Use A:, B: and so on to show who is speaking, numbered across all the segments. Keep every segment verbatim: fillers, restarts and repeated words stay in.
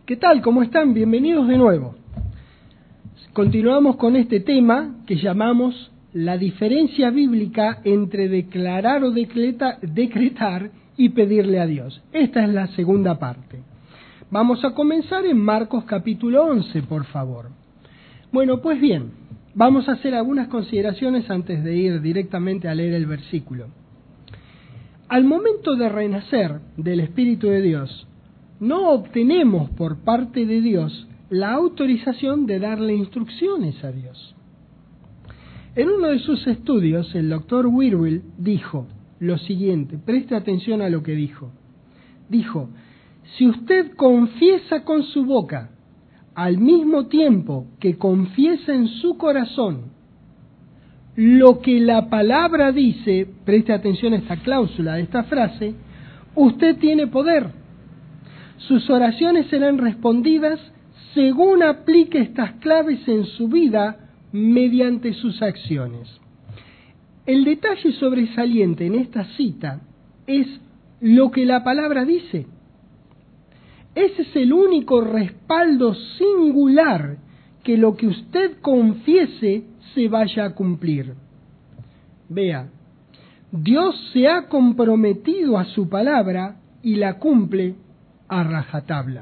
A: ¿Qué tal? ¿Cómo están? Bienvenidos de nuevo. Continuamos con este tema que llamamos la diferencia bíblica entre declarar o decreta, decretar y pedirle a Dios. Esta es la segunda parte. Vamos a comenzar en Marcos capítulo once, por favor. Bueno, pues bien, vamos a hacer algunas consideraciones antes de ir directamente a leer el versículo. Al momento de renacer del Espíritu de Dios, no obtenemos por parte de Dios la autorización de darle instrucciones a Dios. En uno de sus estudios, el doctor Wierwille dijo lo siguiente, preste atención a lo que dijo. Dijo, si usted confiesa con su boca, al mismo tiempo que confiesa en su corazón, lo que la palabra dice, preste atención a esta cláusula, a esta frase, usted tiene poder. Sus oraciones serán respondidas según aplique estas claves en su vida mediante sus acciones. El detalle sobresaliente en esta cita es lo que la palabra dice. Ese es el único respaldo singular que lo que usted confiese se vaya a cumplir. Vea, Dios se ha comprometido a su palabra y la cumple a rajatabla.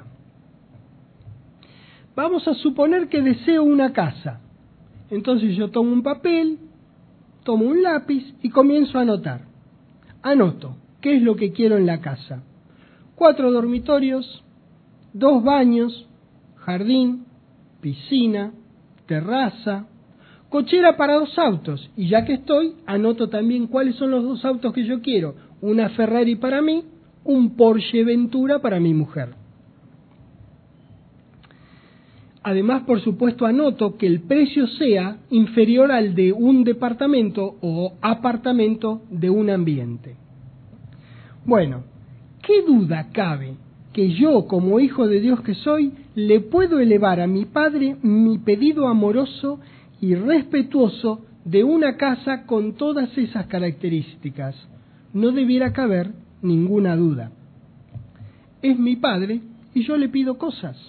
A: Vamos a suponer que deseo una casa. Entonces yo tomo un papel, tomo un lápiz y comienzo a anotar. Anoto, ¿qué es lo que quiero en la casa? Cuatro dormitorios, dos baños, jardín, piscina, terraza, cochera para dos autos. Y ya que estoy, anoto también cuáles son los dos autos que yo quiero. Una Ferrari para mí, un Porsche Ventura para mi mujer. Además, por supuesto, anoto que el precio sea inferior al de un departamento o apartamento de un ambiente. Bueno, ¿qué duda cabe que yo, como hijo de Dios que soy, le puedo elevar a mi Padre mi pedido amoroso y respetuoso de una casa con todas esas características? No debiera caber ninguna duda. Es mi Padre y yo le pido cosas.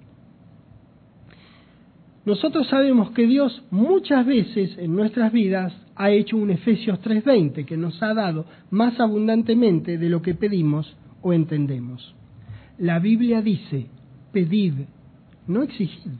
A: Nosotros sabemos que Dios muchas veces en nuestras vidas ha hecho un Efesios tres veinte que nos ha dado más abundantemente de lo que pedimos o entendemos. La Biblia dice, pedid, no exigid.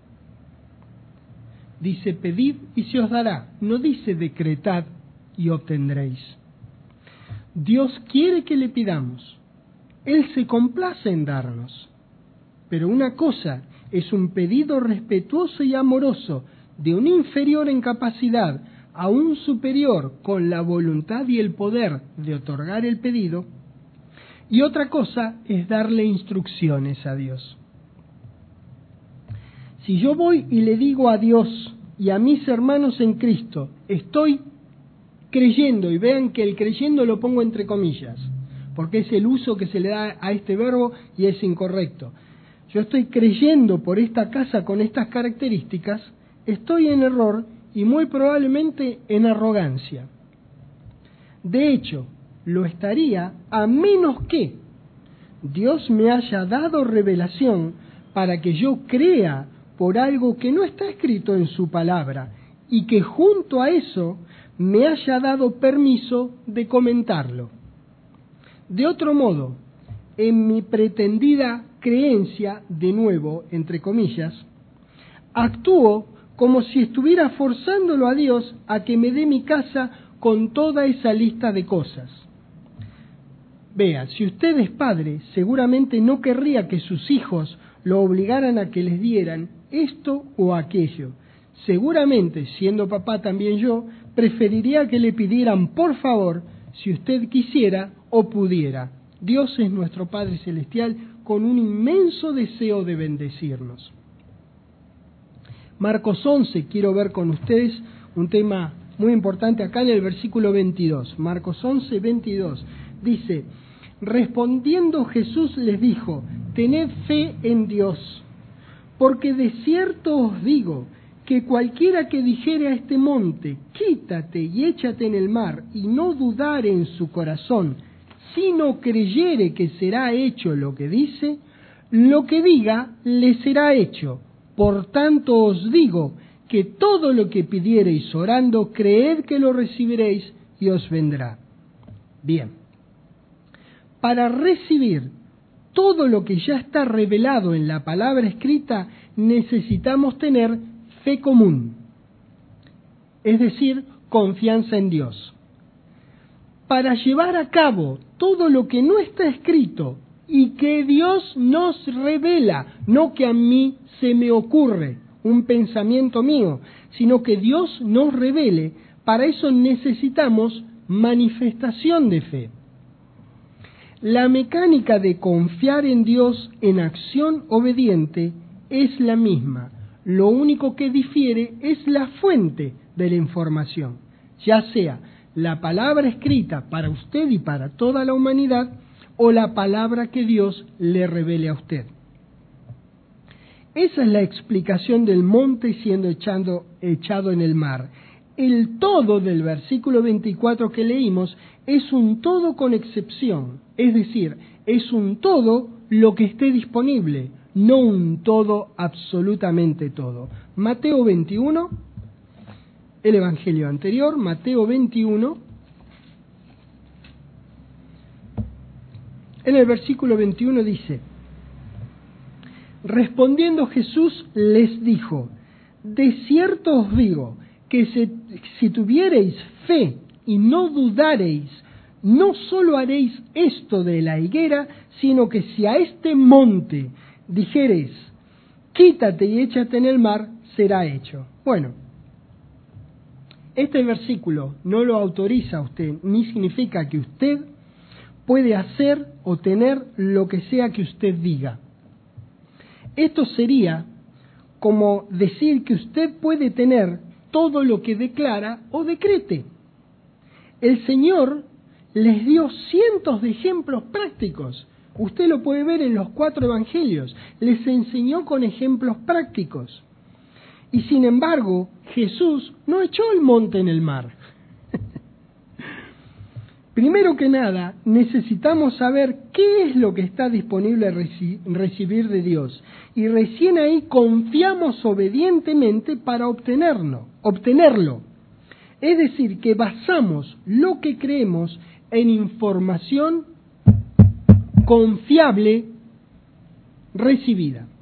A: Dice, pedid y se os dará, no dice decretad y obtendréis. Dios quiere que le pidamos, Él se complace en darnos, pero una cosa es un pedido respetuoso y amoroso de un inferior en capacidad a un superior con la voluntad y el poder de otorgar el pedido, y otra cosa es darle instrucciones a Dios. Si yo voy y le digo a Dios y a mis hermanos en Cristo, estoy creyendo, y vean que el creyendo lo pongo entre comillas, porque es el uso que se le da a este verbo y es incorrecto. Yo estoy creyendo por esta casa con estas características, estoy en error y muy probablemente en arrogancia. De hecho, lo estaría a menos que Dios me haya dado revelación para que yo crea por algo que no está escrito en su palabra y que junto a eso me haya dado permiso de comentarlo. De otro modo, en mi pretendida creencia, de nuevo, entre comillas, actúo como si estuviera forzándolo a Dios a que me dé mi casa con toda esa lista de cosas. Vea, si usted es padre, seguramente no querría que sus hijos lo obligaran a que les dieran esto o aquello. Seguramente, siendo papá también yo, preferiría que le pidieran por favor, si usted quisiera o pudiera. Dios es nuestro Padre Celestial con un inmenso deseo de bendecirnos. Marcos once, quiero ver con ustedes un tema muy importante acá en el versículo veintidós. Marcos once, veintidós. Dice, respondiendo Jesús les dijo, tened fe en Dios, porque de cierto os digo que cualquiera que dijere a este monte, quítate y échate en el mar, y no dudare en su corazón, sino creyere que será hecho lo que dice, lo que diga le será hecho. Por tanto os digo que todo lo que pidiereis orando, creed que lo recibiréis y os vendrá. Bien, para recibir todo lo que ya está revelado en la palabra escrita, necesitamos tener fe común, es decir, confianza en Dios. Para llevar a cabo todo lo que no está escrito y que Dios nos revela, no que a mí se me ocurre un pensamiento mío, sino que Dios nos revele, para eso necesitamos manifestación de fe. La mecánica de confiar en Dios en acción obediente es la misma, lo único que difiere es la fuente de la información, ya sea la palabra escrita para usted y para toda la humanidad, o la palabra que Dios le revele a usted. Esa es la explicación del monte siendo echado, echado en el mar. El todo del versículo veinticuatro que leímos es un todo con excepción, es decir, es un todo lo que esté disponible, no un todo absolutamente todo. Mateo veintiuno, el evangelio anterior, Mateo veintiuno, en el versículo veintiuno dice: respondiendo Jesús les dijo, de cierto os digo, que se, si tuviereis fe y no dudareis, no solo haréis esto de la higuera, sino que si a este monte dijereis, quítate y échate en el mar, será hecho. Bueno, este versículo no lo autoriza a usted, ni significa que usted puede hacer o tener lo que sea que usted diga. Esto sería como decir que usted puede tener todo lo que declara o decrete. El Señor les dio cientos de ejemplos prácticos. Usted lo puede ver en los cuatro evangelios. Les enseñó con ejemplos prácticos. Y sin embargo, Jesús no echó el monte en el mar. Primero que nada, necesitamos saber qué es lo que está disponible a reci- recibir de Dios. Y recién ahí confiamos obedientemente para obtenerlo, obtenerlo. Es decir, que basamos lo que creemos en información confiable recibida.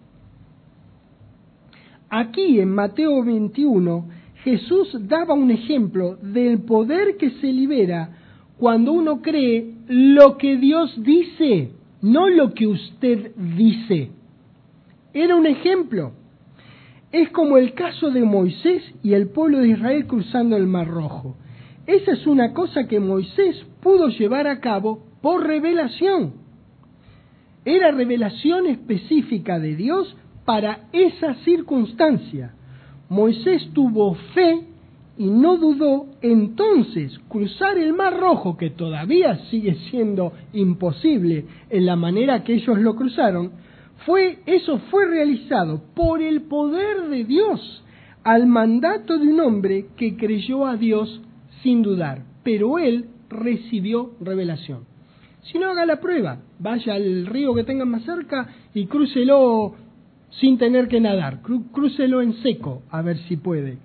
A: Aquí en Mateo veintiuno, Jesús daba un ejemplo del poder que se libera cuando uno cree lo que Dios dice, no lo que usted dice. Era un ejemplo. Es como el caso de Moisés y el pueblo de Israel cruzando el Mar Rojo. Esa es una cosa que Moisés pudo llevar a cabo por revelación. Era revelación específica de Dios para esa circunstancia. Moisés tuvo fe y no dudó, entonces cruzar el Mar Rojo, que todavía sigue siendo imposible en la manera que ellos lo cruzaron, fue, eso fue realizado por el poder de Dios, al mandato de un hombre que creyó a Dios sin dudar, pero él recibió revelación. Si no, haga la prueba, vaya al río que tenga más cerca y crúcelo sin tener que nadar, cru- crúcelo en seco, a ver si puede.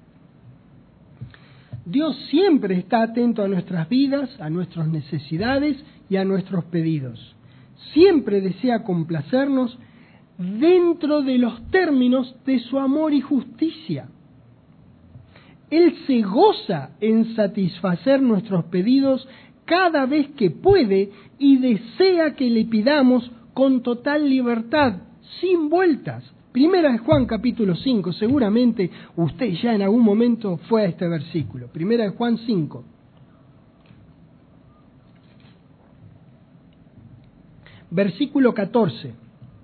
A: Dios siempre está atento a nuestras vidas, a nuestras necesidades y a nuestros pedidos. Siempre desea complacernos dentro de los términos de su amor y justicia. Él se goza en satisfacer nuestros pedidos cada vez que puede y desea que le pidamos con total libertad, sin vueltas. Primera de Juan capítulo cinco, seguramente usted ya en algún momento fue a este versículo. Primera de Juan cinco. Versículo catorce.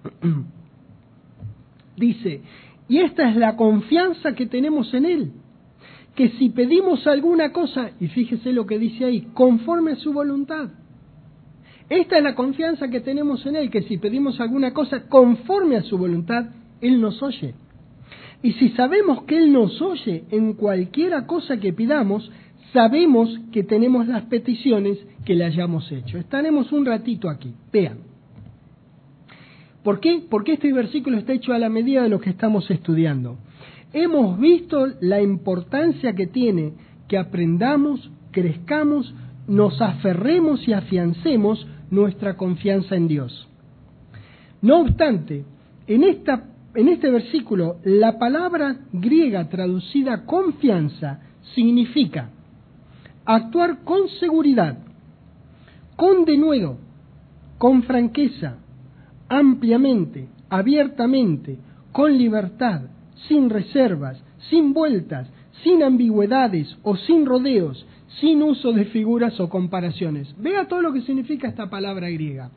A: Dice, y esta es la confianza que tenemos en Él, que si pedimos alguna cosa, y fíjese lo que dice ahí, conforme a su voluntad. Esta es la confianza que tenemos en Él, que si pedimos alguna cosa conforme a su voluntad, Él nos oye. Y si sabemos que Él nos oye en cualquiera cosa que pidamos, sabemos que tenemos las peticiones que le hayamos hecho. Estaremos un ratito aquí. Vean. ¿Por qué? Porque este versículo está hecho a la medida de lo que estamos estudiando. Hemos visto la importancia que tiene que aprendamos, crezcamos, nos aferremos y afiancemos nuestra confianza en Dios. No obstante, en, esta, en este versículo, la palabra griega traducida confianza significa actuar con seguridad, con denuedo, con franqueza, ampliamente, abiertamente, con libertad, sin reservas, sin vueltas, sin ambigüedades o sin rodeos, sin uso de figuras o comparaciones. Vea todo lo que significa esta palabra griega.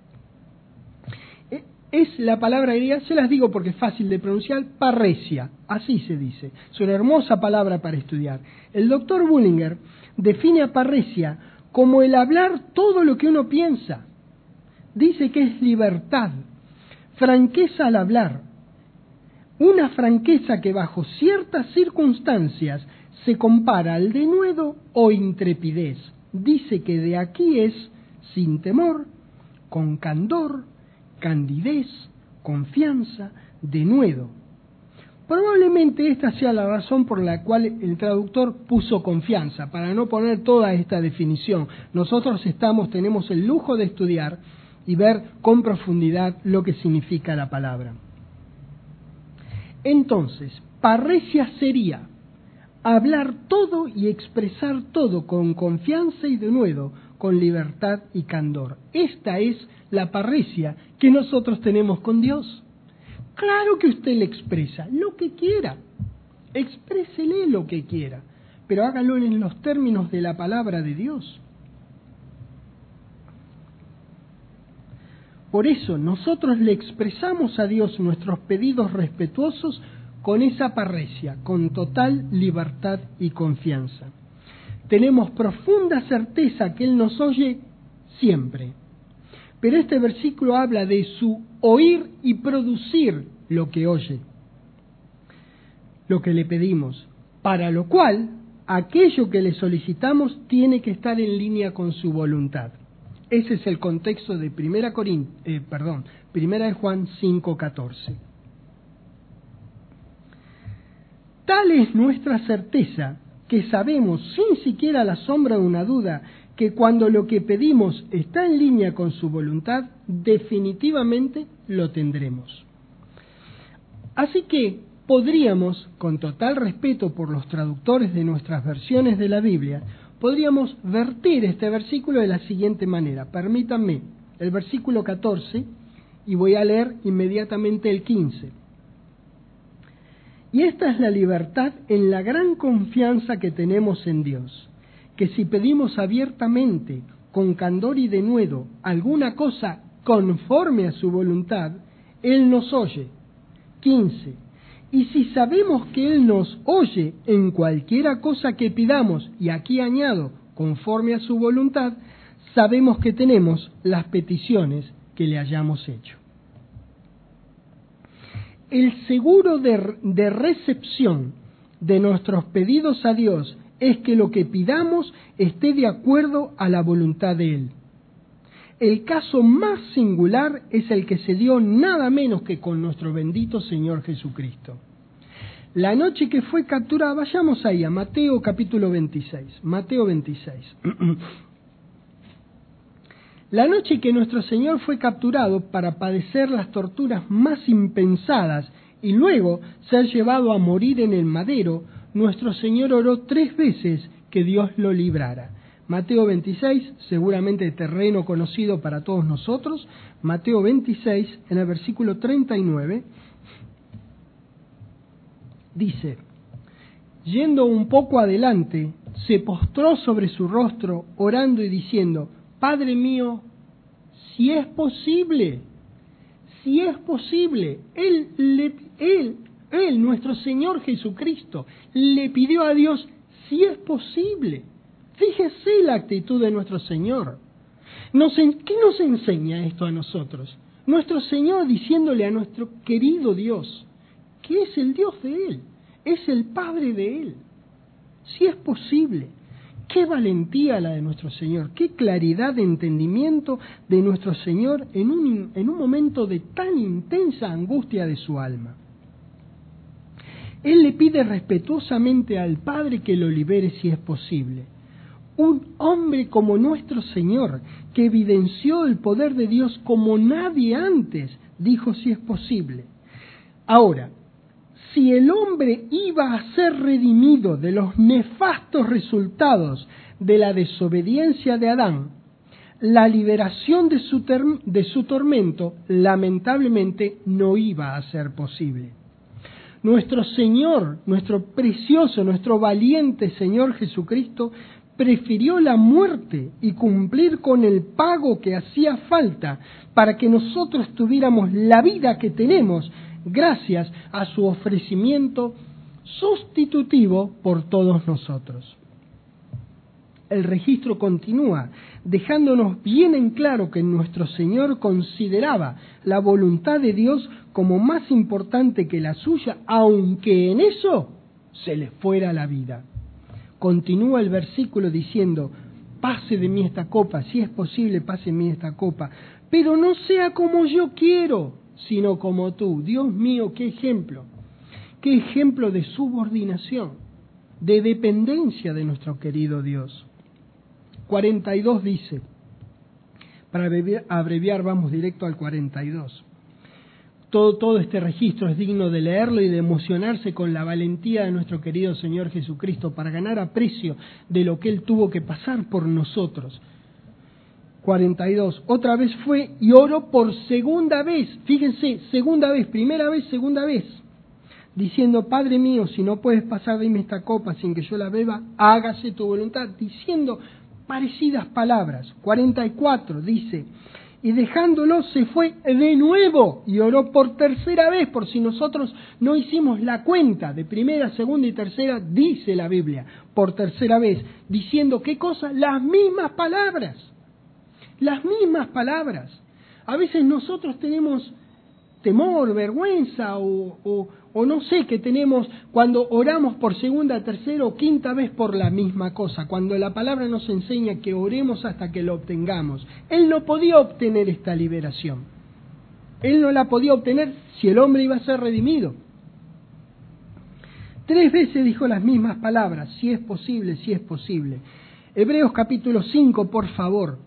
A: Es la palabra griega, se las digo porque es fácil de pronunciar, parresia, así se dice. Es una hermosa palabra para estudiar. El doctor Bullinger define a parresia como el hablar todo lo que uno piensa. Dice que es libertad, franqueza al hablar. Una franqueza que bajo ciertas circunstancias se compara al denuedo o intrepidez. Dice que de aquí es sin temor, con candor, candidez, confianza, denuedo. Probablemente esta sea la razón por la cual el traductor puso confianza, para no poner toda esta definición. Nosotros estamos, tenemos el lujo de estudiar y ver con profundidad lo que significa la palabra. Entonces, parresia sería hablar todo y expresar todo con confianza y denuedo, con libertad y candor. Esta es la parresia que nosotros tenemos con Dios. Claro que usted le expresa lo que quiera, exprésele lo que quiera, pero hágalo en los términos de la palabra de Dios. Por eso nosotros le expresamos a Dios nuestros pedidos respetuosos con esa parresia, con total libertad y confianza. Tenemos profunda certeza que Él nos oye siempre. Pero este versículo habla de su oír y producir lo que oye, lo que le pedimos, para lo cual aquello que le solicitamos tiene que estar en línea con su voluntad. Ese es el contexto de Primera Corin- eh, perdón, Primera de Juan cinco catorce. Tal es nuestra certeza que sabemos sin siquiera la sombra de una duda que cuando lo que pedimos está en línea con su voluntad, definitivamente lo tendremos. Así que podríamos, con total respeto por los traductores de nuestras versiones de la Biblia, podríamos vertir este versículo de la siguiente manera. Permítanme, el versículo catorce, y voy a leer inmediatamente el quince. Y esta es la libertad en la gran confianza que tenemos en Dios, que si pedimos abiertamente, con candor y denuedo, alguna cosa conforme a su voluntad, Él nos oye. quince. Y si sabemos que Él nos oye en cualquiera cosa que pidamos, y aquí añado, conforme a su voluntad, sabemos que tenemos las peticiones que le hayamos hecho. El seguro de, de recepción de nuestros pedidos a Dios es que lo que pidamos esté de acuerdo a la voluntad de Él. El caso más singular es el que se dio nada menos que con nuestro bendito Señor Jesucristo. La noche que fue capturado, vayamos ahí a Mateo capítulo veintiséis, Mateo veintiséis. La noche que nuestro Señor fue capturado para padecer las torturas más impensadas y luego ser llevado a morir en el madero, nuestro Señor oró tres veces que Dios lo librara. Mateo veintiséis, seguramente terreno conocido para todos nosotros, Mateo veintiséis, en el versículo treinta y nueve, dice, yendo un poco adelante, se postró sobre su rostro, orando y diciendo, Padre mío, si es posible, si es posible, Él, le, él, él, nuestro Señor Jesucristo, le pidió a Dios, si es posible. Fíjese la actitud de nuestro Señor. Nos, ¿Qué nos enseña esto a nosotros? Nuestro Señor diciéndole a nuestro querido Dios, que es el Dios de Él, es el Padre de Él. Si es posible, Qué valentía la de nuestro Señor, qué claridad de entendimiento de nuestro Señor en un, en un momento de tan intensa angustia de su alma. Él le pide respetuosamente al Padre que lo libere si es posible. Un hombre como nuestro Señor, que evidenció el poder de Dios como nadie antes, dijo si es posible. Ahora, si el hombre iba a ser redimido de los nefastos resultados de la desobediencia de Adán, la liberación de su, ter- de su tormento lamentablemente no iba a ser posible. Nuestro Señor, nuestro precioso, nuestro valiente Señor Jesucristo, prefirió la muerte y cumplir con el pago que hacía falta para que nosotros tuviéramos la vida que tenemos, gracias a su ofrecimiento sustitutivo por todos nosotros. El registro continúa, dejándonos bien en claro que nuestro Señor consideraba la voluntad de Dios como más importante que la suya, aunque en eso se le fuera la vida. Continúa el versículo diciendo, pase de mí esta copa, si es posible, pase de mí esta copa, pero no sea como yo quiero, sino como tú. Dios mío, qué ejemplo, qué ejemplo de subordinación, de dependencia de nuestro querido Dios. cuarenta y dos dice, para abreviar, abreviar vamos directo al cuarenta y dos. Todo, todo este registro es digno de leerlo y de emocionarse con la valentía de nuestro querido Señor Jesucristo para ganar aprecio de lo que Él tuvo que pasar por nosotros. cuarenta y dos. Otra vez fue y oró por segunda vez, fíjense, segunda vez, primera vez, segunda vez, diciendo, Padre mío, si no puedes pasar de mí esta copa sin que yo la beba, hágase tu voluntad, diciendo parecidas palabras. cuarenta y cuatro dice, y dejándolo se fue de nuevo y oró por tercera vez, por si nosotros no hicimos la cuenta de primera, segunda y tercera, dice la Biblia, por tercera vez, diciendo, ¿qué cosa? Las mismas palabras, las mismas palabras. A veces nosotros tenemos temor, vergüenza o, o, o no sé qué tenemos cuando oramos por segunda, tercera o quinta vez por la misma cosa, cuando la palabra nos enseña que oremos hasta que lo obtengamos. Él no podía obtener esta liberación. Él no la podía obtener si el hombre iba a ser redimido. Tres veces dijo las mismas palabras, si es posible, si es posible. Hebreos capítulo cinco, por favor.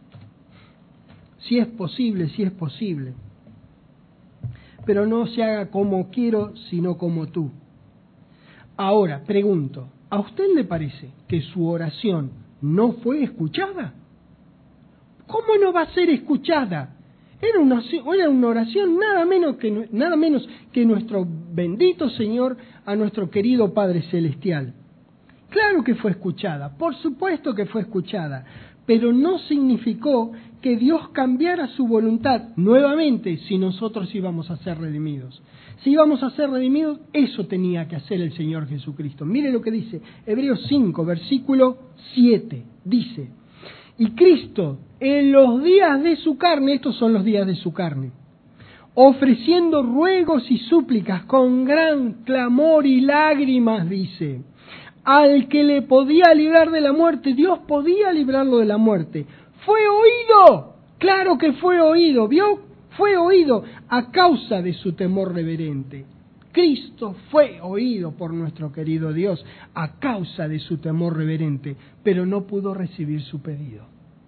A: Si es posible, si es posible. Pero no se haga como quiero, sino como tú. Ahora, pregunto, ¿a usted le parece que su oración no fue escuchada? ¿Cómo no va a ser escuchada? Era una, era una oración nada menos, que, nada menos que nuestro bendito Señor a nuestro querido Padre Celestial. Claro que fue escuchada, por supuesto que fue escuchada, pero no significó que Dios cambiara su voluntad nuevamente si nosotros íbamos a ser redimidos. Si íbamos a ser redimidos, eso tenía que hacer el Señor Jesucristo. Mire lo que dice Hebreos cinco, versículo siete. Dice, y Cristo en los días de su carne, estos son los días de su carne, ofreciendo ruegos y súplicas con gran clamor y lágrimas, dice, al que le podía librar de la muerte, Dios podía librarlo de la muerte. Fue oído, claro que fue oído, ¿vio? Fue oído a causa de su temor reverente. Cristo fue oído por nuestro querido Dios a causa de su temor reverente, pero no pudo recibir su pedido.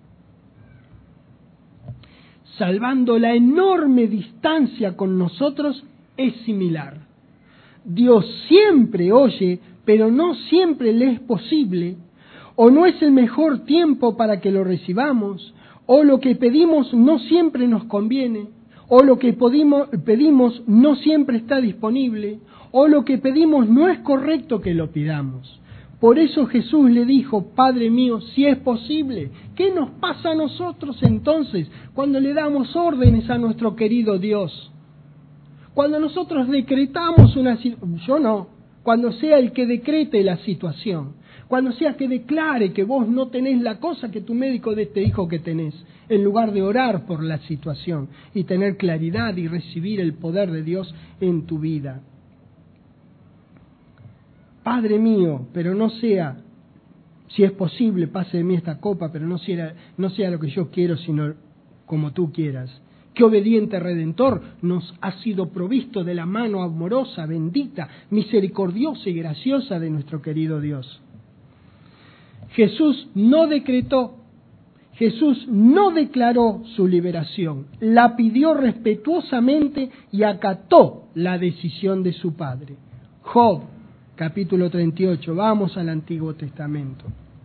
A: Salvando la enorme distancia con nosotros, es similar. Dios siempre oye, pero no siempre le es posible, o no es el mejor tiempo para que lo recibamos, o lo que pedimos no siempre nos conviene, o lo que pedimos, pedimos no siempre está disponible, o lo que pedimos no es correcto que lo pidamos. Por eso Jesús le dijo, Padre mío, si es posible, ¿qué nos pasa a nosotros entonces cuando le damos órdenes a nuestro querido Dios? Cuando nosotros decretamos una situación, yo no, cuando sea el que decrete la situación, cuando sea que declare que vos no tenés la cosa que tu médico te dijo que tenés, en lugar de orar por la situación y tener claridad y recibir el poder de Dios en tu vida. Padre mío, pero no sea, Si es posible, pase de mí esta copa, pero no sea, no sea lo que yo quiero, sino como tú quieras. Qué obediente Redentor nos ha sido provisto de la mano amorosa, bendita, misericordiosa y graciosa de nuestro querido Dios. Jesús no decretó, Jesús no declaró su liberación, la pidió respetuosamente y acató la decisión de su Padre. Job, capítulo treinta y ocho, vamos al Antiguo Testamento.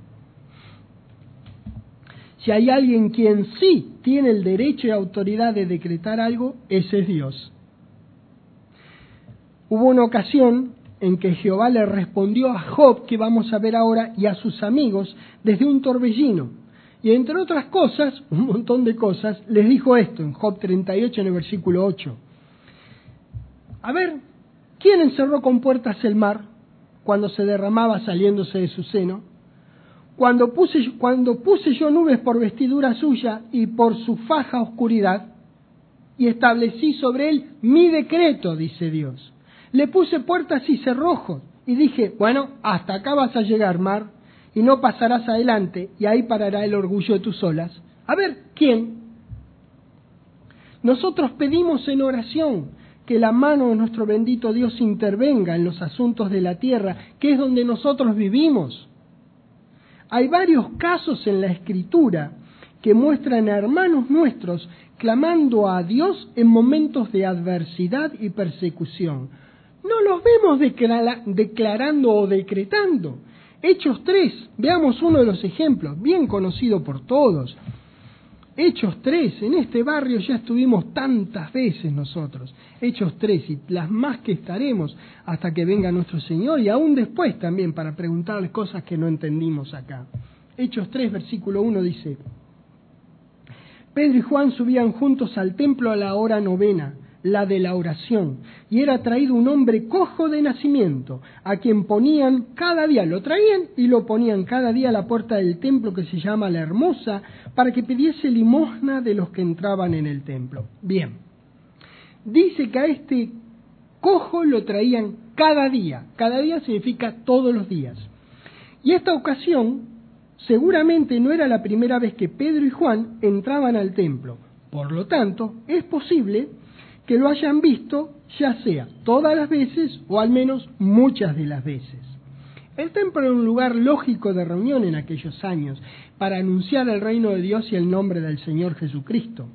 A: Si hay alguien quien sí tiene el derecho y autoridad de decretar algo, ese es Dios. Hubo una ocasión en que Jehová le respondió a Job, que vamos a ver ahora, y a sus amigos, desde un torbellino. Y entre otras cosas, un montón de cosas, les dijo esto en Job treinta y ocho, en el versículo ocho. A ver, ¿quién encerró con puertas el mar cuando se derramaba saliéndose de su seno? Cuando puse, cuando puse yo nubes por vestidura suya y por su faja oscuridad, y establecí sobre él mi decreto, dice Dios. Le puse puertas y cerrojos, y dije, bueno, hasta acá vas a llegar, mar, y no pasarás adelante, y ahí parará el orgullo de tus olas. A ver, ¿quién? Nosotros pedimos en oración que la mano de nuestro bendito Dios intervenga en los asuntos de la tierra, que es donde nosotros vivimos. Hay varios casos en la Escritura que muestran a hermanos nuestros clamando a Dios en momentos de adversidad y persecución. No los vemos declara- declarando o decretando. Hechos tres, veamos uno de los ejemplos, bien conocido por todos. Hechos tres, en este barrio ya estuvimos tantas veces nosotros. Hechos tres, y las más que estaremos hasta que venga nuestro Señor, y aún después también para preguntarles cosas que no entendimos acá. Hechos tres, versículo uno dice: Pedro y Juan subían juntos al templo a la hora novena, la de la oración, y era traído un hombre cojo de nacimiento, a quien ponían cada día, lo traían y lo ponían cada día a la puerta del templo que se llama La Hermosa, para que pidiese limosna de los que entraban en el templo. Bien, dice que a este cojo lo traían cada día, cada día significa todos los días. Y esta ocasión seguramente no era la primera vez que Pedro y Juan entraban al templo, por lo tanto, es posible que lo hayan visto ya sea todas las veces o al menos muchas de las veces. El templo era un lugar lógico de reunión en aquellos años para anunciar el reino de Dios y el nombre del Señor Jesucristo.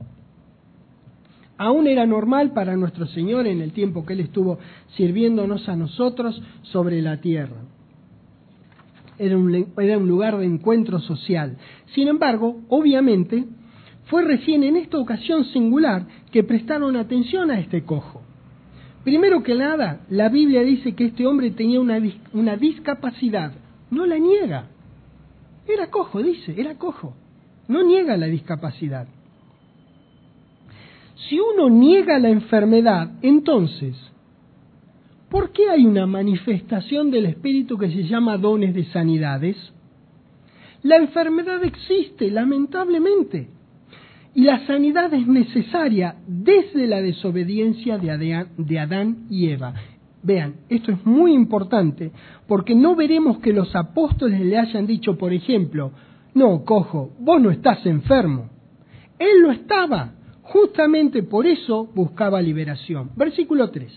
A: Aún era normal para nuestro Señor en el tiempo que Él estuvo sirviéndonos a nosotros sobre la tierra. Era un, era un lugar de encuentro social. Sin embargo, obviamente, fue recién en esta ocasión singular que prestaron atención a este cojo. Primero que nada, la Biblia dice que este hombre tenía una, una discapacidad. No la niega. Era cojo, dice, era cojo. No niega la discapacidad. Si uno niega la enfermedad, entonces, ¿por qué hay una manifestación del Espíritu que se llama dones de sanidades? La enfermedad existe, lamentablemente. Y la sanidad es necesaria desde la desobediencia de Adán y Eva. Vean, esto es muy importante, porque no veremos que los apóstoles le hayan dicho, por ejemplo, no, cojo, vos no estás enfermo. Él lo estaba, justamente por eso buscaba liberación. Versículo tres.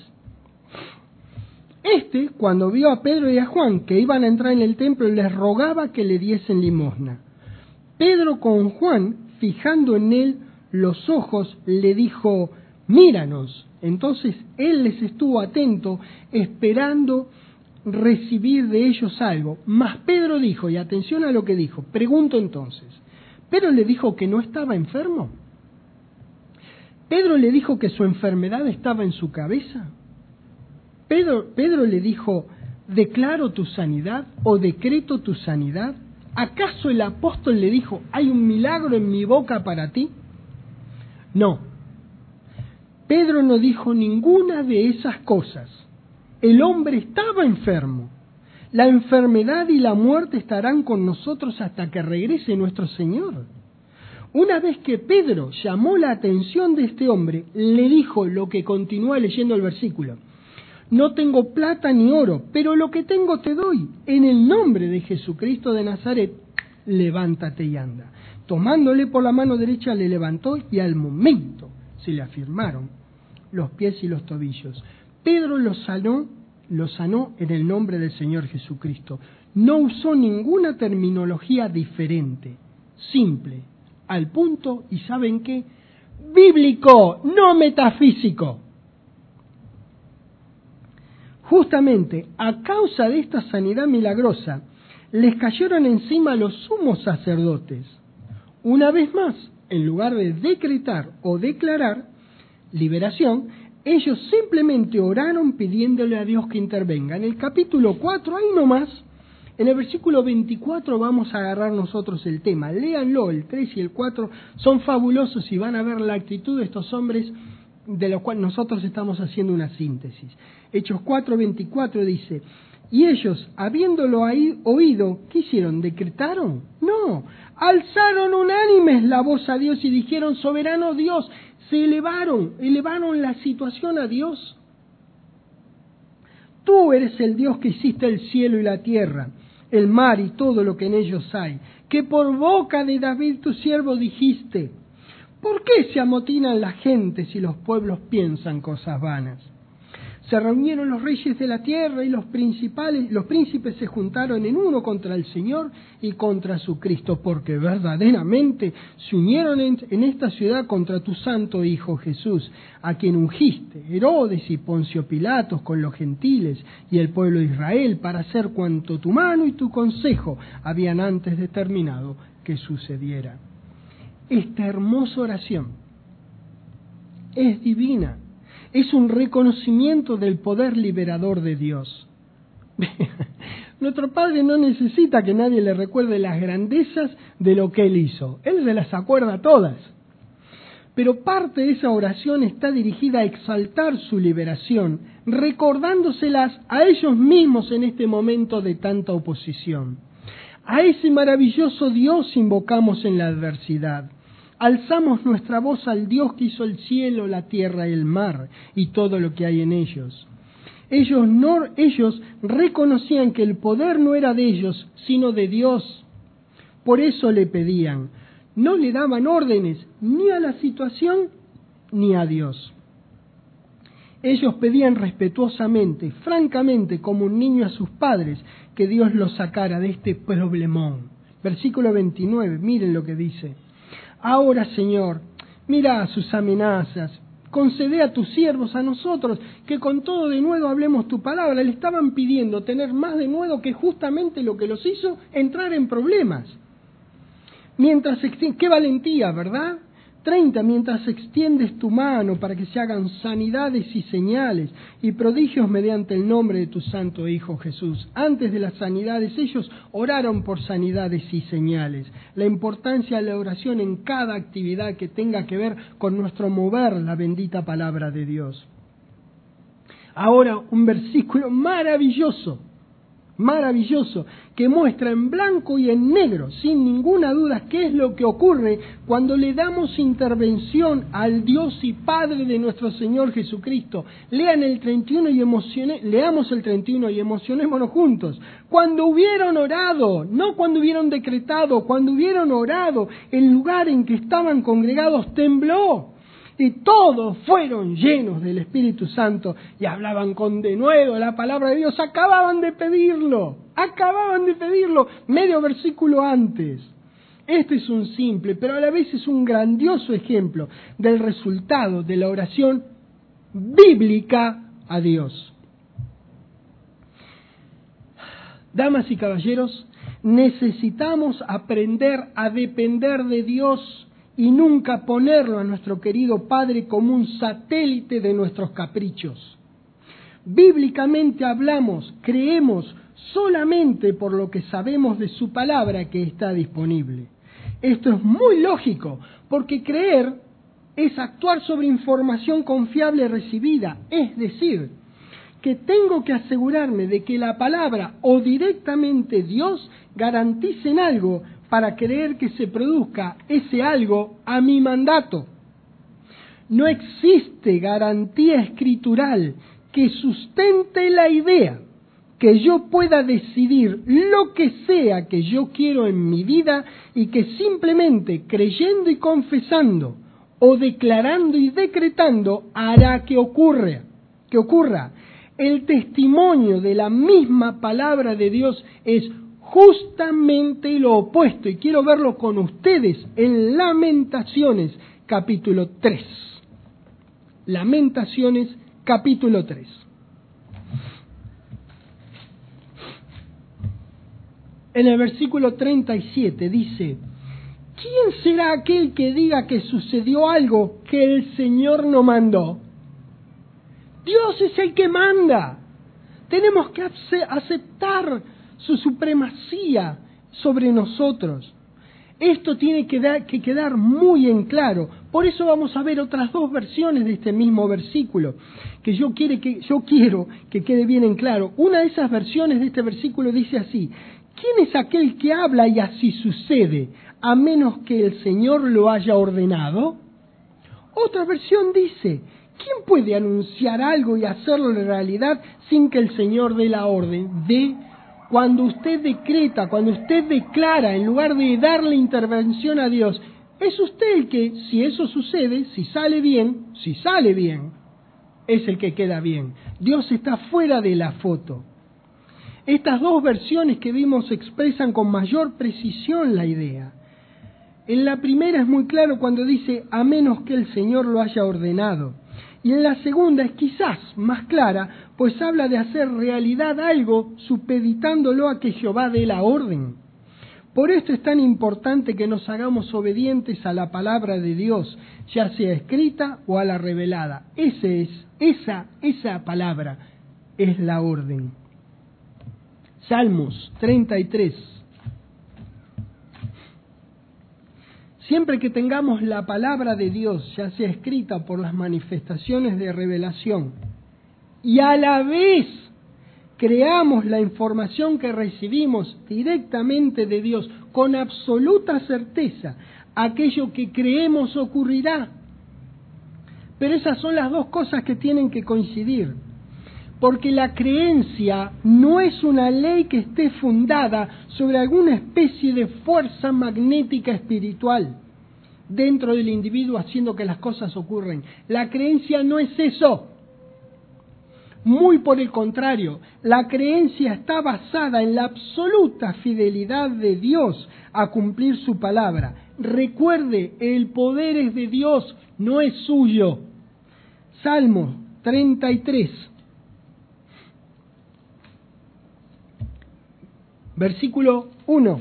A: Este, cuando vio a Pedro y a Juan que iban a entrar en el templo, les rogaba que le diesen limosna. Pedro con Juan, fijando en él los ojos, le dijo, míranos. Entonces él les estuvo atento, esperando recibir de ellos algo. Mas Pedro dijo, y atención a lo que dijo, pregunto entonces, ¿Pedro le dijo que no estaba enfermo? ¿Pedro le dijo que su enfermedad estaba en su cabeza? Pedro, Pedro le dijo, ¿declaro tu sanidad o decreto tu sanidad? ¿Acaso el apóstol le dijo, hay un milagro en mi boca para ti? No. Pedro no dijo ninguna de esas cosas. El hombre estaba enfermo. La enfermedad y la muerte estarán con nosotros hasta que regrese nuestro Señor. Una vez que Pedro llamó la atención de este hombre, le dijo lo que continúa leyendo el versículo. no tengo plata ni oro, pero lo que tengo te doy. En el nombre de Jesucristo de Nazaret, levántate y anda. Tomándole por la mano derecha le levantó y al momento se le afirmaron los pies y los tobillos. Pedro lo sanó, lo sanó en el nombre del Señor Jesucristo. No usó ninguna terminología diferente, simple, al punto, y ¿saben qué? Bíblico, no metafísico. Justamente a causa de esta sanidad milagrosa, les cayeron encima los sumos sacerdotes. Una vez más, en lugar de decretar o declarar liberación, ellos simplemente oraron pidiéndole a Dios que intervenga. En el capítulo cuatro, ahí nomás, en el versículo veinticuatro vamos a agarrar nosotros el tema. Léanlo, el tres y el cuatro son fabulosos y van a ver la actitud de estos hombres, de lo cual nosotros estamos haciendo una síntesis. Hechos cuatro veinticuatro dice: y ellos, habiéndolo oído, ¿qué hicieron? ¿Decretaron? No, alzaron unánimes la voz a Dios y dijeron: soberano Dios. Se elevaron, elevaron la situación a Dios. Tú eres el Dios que hiciste el cielo y la tierra, el mar y todo lo que en ellos hay, que por boca de David tu siervo dijiste: ¿por qué se amotinan las gentes y los pueblos piensan cosas vanas? Se reunieron los reyes de la tierra y los principales, los príncipes se juntaron en uno contra el Señor y contra su Cristo, porque verdaderamente se unieron en, en esta ciudad contra tu santo Hijo Jesús, a quien ungiste, Herodes y Poncio Pilatos con los gentiles y el pueblo de Israel, para hacer cuanto tu mano y tu consejo habían antes determinado que sucediera. Esta hermosa oración es divina. Es un reconocimiento del poder liberador de Dios. Nuestro Padre no necesita que nadie le recuerde las grandezas de lo que Él hizo. Él se las acuerda todas. Pero parte de esa oración está dirigida a exaltar su liberación, recordándoselas a ellos mismos en este momento de tanta oposición. A ese maravilloso Dios invocamos en la adversidad. Alzamos nuestra voz al Dios que hizo el cielo, la tierra y el mar, y todo lo que hay en ellos. Ellos, no, ellos reconocían que el poder no era de ellos, sino de Dios. Por eso le pedían. No le daban órdenes ni a la situación ni a Dios. Ellos pedían respetuosamente, francamente, como un niño a sus padres, que Dios los sacara de este problemón. Versículo veintinueve, miren lo que dice. Ahora, Señor, mira sus amenazas, concede a tus siervos, a nosotros, que con todo de nuevo hablemos tu palabra. Le estaban pidiendo tener más de nuevo, que justamente lo que los hizo entrar en problemas. Mientras, qué valentía, ¿verdad? treinta, mientras extiendes tu mano para que se hagan sanidades y señales y prodigios mediante el nombre de tu santo Hijo Jesús. Antes de las sanidades, ellos oraron por sanidades y señales. La importancia de la oración en cada actividad que tenga que ver con nuestro mover la bendita palabra de Dios. Ahora, un versículo maravilloso. Maravilloso, que muestra en blanco y en negro, sin ninguna duda, qué es lo que ocurre cuando le damos intervención al Dios y Padre de nuestro Señor Jesucristo. Lean el treinta y uno y emocione, leamos el treinta y uno y emocionémonos juntos. Cuando hubieron orado, no cuando hubieron decretado, cuando hubieron orado, el lugar en que estaban congregados tembló. Y todos fueron llenos del Espíritu Santo y hablaban con denuedo la palabra de Dios. Acababan de pedirlo, acababan de pedirlo medio versículo antes. Este es un simple, pero a la vez es un grandioso ejemplo del resultado de la oración bíblica a Dios. Damas y caballeros, necesitamos aprender a depender de Dios y nunca ponerlo a nuestro querido Padre como un satélite de nuestros caprichos. Bíblicamente hablamos, creemos solamente por lo que sabemos de su palabra que está disponible. Esto es muy lógico, porque creer es actuar sobre información confiable recibida, es decir, que tengo que asegurarme de que la palabra o directamente Dios garanticen algo para creer que se produzca ese algo a mi mandato. No existe garantía escritural que sustente la idea, que yo pueda decidir lo que sea que yo quiero en mi vida y que simplemente creyendo y confesando o declarando y decretando hará que ocurra, que ocurra. El testimonio de la misma palabra de Dios es justamente lo opuesto, y quiero verlo con ustedes en Lamentaciones capítulo tres. Lamentaciones capítulo tres. En el versículo treinta y siete dice: ¿quién será aquel que diga que sucedió algo que el Señor no mandó? Dios es el que manda. Tenemos que aceptar su supremacía sobre nosotros. Esto tiene que, dar, que quedar muy en claro. Por eso vamos a ver otras dos versiones de este mismo versículo, que yo, quiere que yo quiero que quede bien en claro. Una de esas versiones de este versículo dice así: ¿quién es aquel que habla y así sucede, a menos que el Señor lo haya ordenado? Otra versión dice: ¿quién puede anunciar algo y hacerlo en realidad sin que el Señor dé la orden? De cuando usted decreta, cuando usted declara, en lugar de darle intervención a Dios, es usted el que, si eso sucede, si sale bien, si sale bien, es el que queda bien. Dios está fuera de la foto. Estas dos versiones que vimos expresan con mayor precisión la idea. En la primera es muy claro cuando dice: a menos que el Señor lo haya ordenado. Y en la segunda es quizás más clara, pues habla de hacer realidad algo supeditándolo a que Jehová dé la orden. Por esto es tan importante que nos hagamos obedientes a la palabra de Dios, ya sea escrita o a la revelada. Ese es, esa, esa palabra es la orden. Salmos treinta y tres. Siempre que tengamos la palabra de Dios, ya sea escrita por las manifestaciones de revelación, y a la vez creamos la información que recibimos directamente de Dios con absoluta certeza, aquello que creemos ocurrirá. Pero esas son las dos cosas que tienen que coincidir, porque la creencia no es una ley que esté fundada sobre alguna especie de fuerza magnética espiritual dentro del individuo haciendo que las cosas ocurren. La creencia no es eso. Muy por el contrario, la creencia está basada en la absoluta fidelidad de Dios a cumplir su palabra. Recuerde, el poder es de Dios, no es suyo. Salmo treinta y tres. Versículo uno.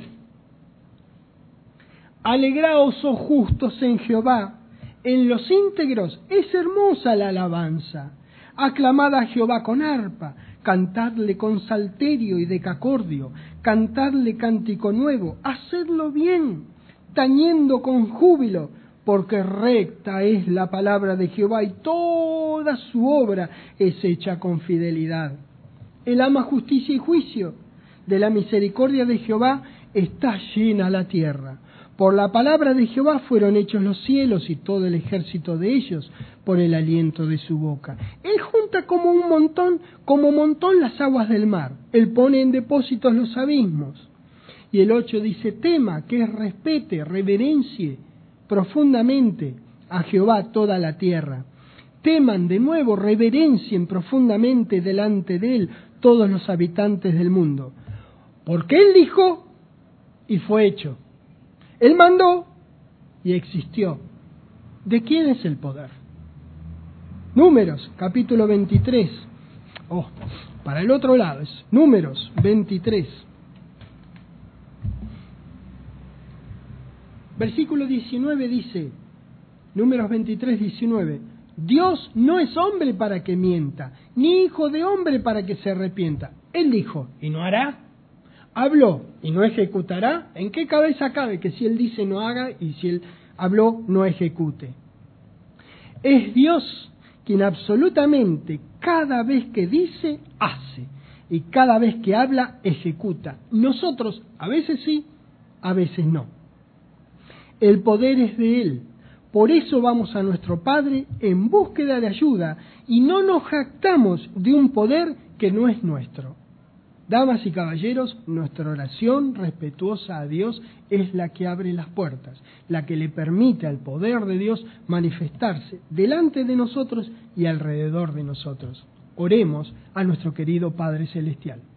A: Alegraos, oh justos, en Jehová, en los íntegros es hermosa la alabanza. Aclamad a Jehová con arpa, cantadle con salterio y decacordio, cantadle cántico nuevo, hacedlo bien, tañendo con júbilo, porque recta es la palabra de Jehová y toda su obra es hecha con fidelidad. Él ama justicia y juicio. De la misericordia de Jehová está llena la tierra. Por la palabra de Jehová fueron hechos los cielos y todo el ejército de ellos por el aliento de su boca. Él junta como un montón, como montón las aguas del mar. Él pone en depósitos los abismos. Y el ocho dice: tema, que es respete, reverencie profundamente a Jehová toda la tierra. Teman de nuevo, reverencien profundamente delante de él todos los habitantes del mundo. Porque Él dijo y fue hecho. Él mandó y existió. ¿De quién es el poder? Números, capítulo veintitrés. Oh, para el otro lado es Números veintitrés. Versículo diecinueve dice, Números veintitrés, diecinueve. Dios no es hombre para que mienta, ni hijo de hombre para que se arrepienta. Él dijo, ¿y no hará? Habló y no ejecutará. ¿En qué cabeza cabe que si Él dice no haga y si Él habló no ejecute? Es Dios quien absolutamente cada vez que dice, hace. Y cada vez que habla, ejecuta. Nosotros a veces sí, a veces no. El poder es de Él. Por eso vamos a nuestro Padre en búsqueda de ayuda y no nos jactamos de un poder que no es nuestro. Damas y caballeros, nuestra oración respetuosa a Dios es la que abre las puertas, la que le permite al poder de Dios manifestarse delante de nosotros y alrededor de nosotros. Oremos a nuestro querido Padre Celestial.